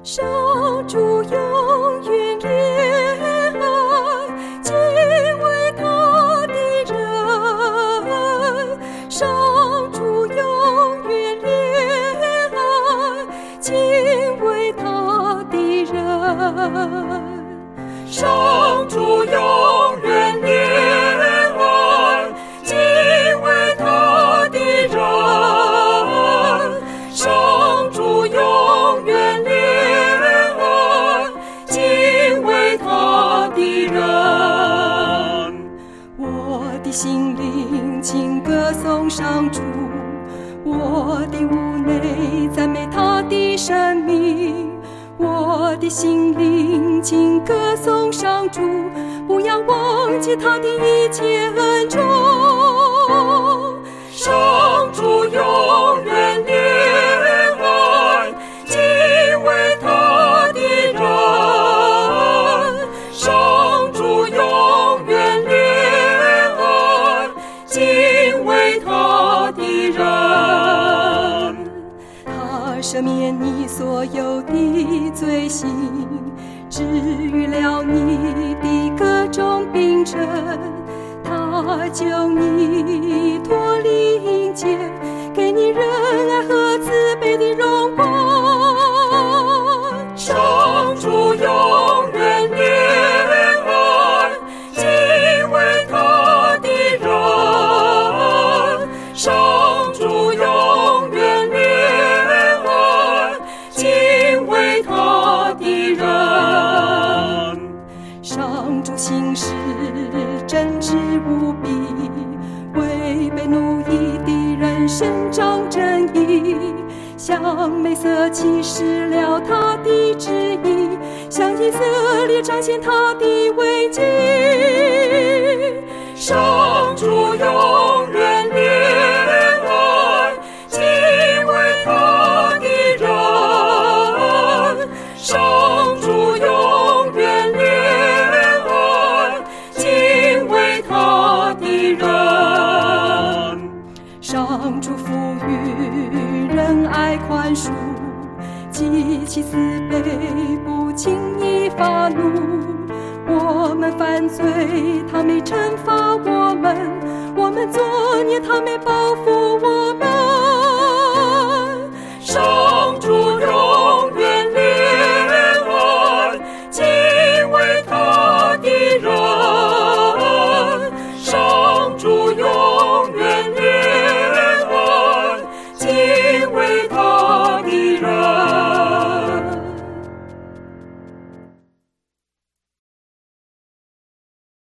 上主永远怜爱敬畏他的人，上主永远怜爱敬畏他的人，上主永远怜爱敬畏他的人，上主永远怜爱敬畏他的人。我的心灵请歌颂上主，我的屋内赞美他的生命，我的心灵请歌颂上主，不要忘记他的一切恩宠，上主永远怜爱敬畏他的人，上主永远怜爱敬畏他的人，他赦免你所有的罪行，治愈了你的各种病症，他救你脱离阴间，给你仁爱和慈悲的荣光，上主永远怜爱敬畏他的人，上主永远怜爱敬畏他的人，上主行事正直无比，为被奴役的人伸张正义，向美色启示了他的旨意，向以色列彰显他的伟绩，上主永远怜爱敬畏他的人，上主永远怜爱敬畏他的人，上主赋予仁爱宽恕，极其慈悲不轻易发怒，我们犯罪他没惩罚我们，我们作孽他没报复我们，